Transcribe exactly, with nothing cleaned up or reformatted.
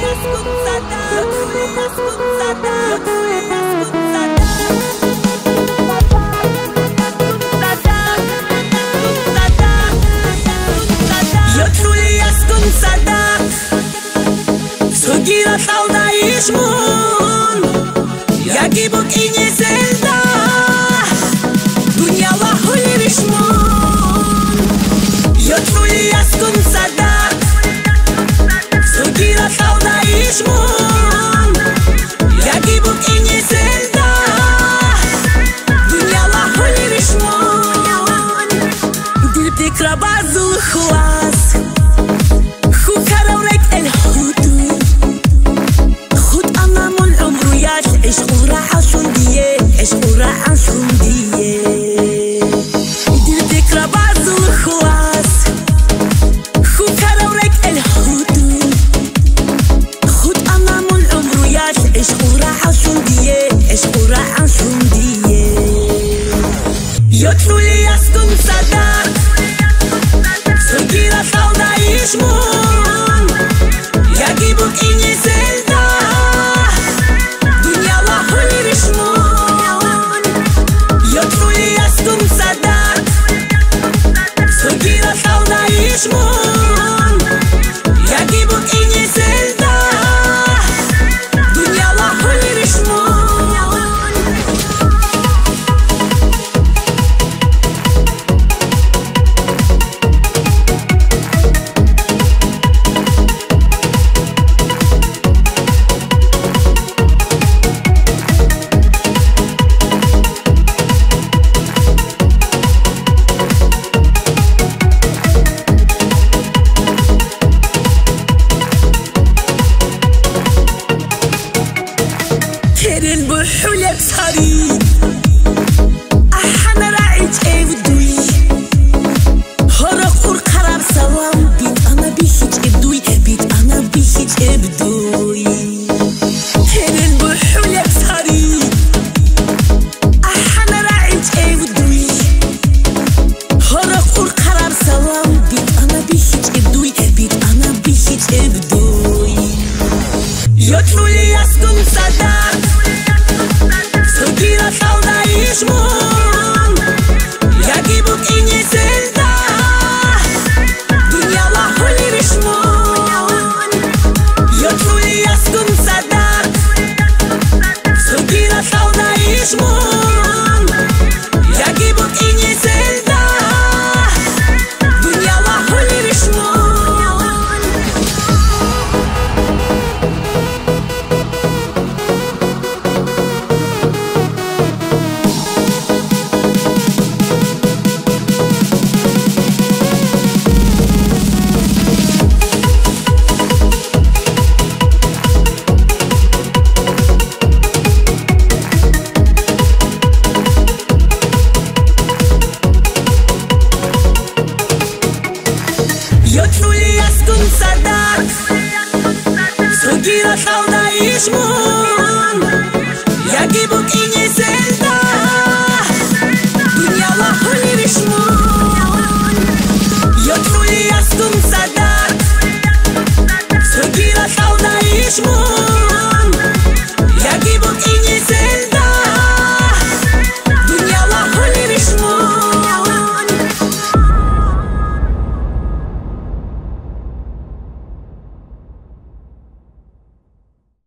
Giratal da ishmun Yagi buk inye zelda Dunya la huli rishmun Yotfuli yaskun sadak So giratal da ishmun Yagi buk inye zelda Dunya la huli rishmun Dil pikra bazul khwas Khukarau rek el hudu عشق و راحشون دیه عشق و راحشون دیه دل ذكرى بعض الخواص خو كراورك الهدو خد أمام العمريات عشق و راحشون دیه عشق و راحشون دیه يطلو لي يسكن صدق سجيرة صودا يشمون يجيبك إني زلدا Ishmun Yagibuk inye zelda Dunya la huli rishmun كرن بحولك صاري أحنا راعيت أبدوي هرق ورقرار سوام بيت أنا بيهيج أبدوي بيت أنا بيهيج أبدوي كرن بحولك صاري أحنا راعيت أبدوي هرق ورقرار سوام بيت أنا بيهيج أبدوي بيت أنا بيهيج أبدوي يطلو لي يسكن صدق Sugila sauda ishmun Yagibuk inye zelda Dunya la huli rishmun Yotlu li yaskun sadak Sugila sauda ishmun Yagibuk inye zelda Dunya la huli rishmun يطلو لي يسكن صدق سجيرة صودا يشمون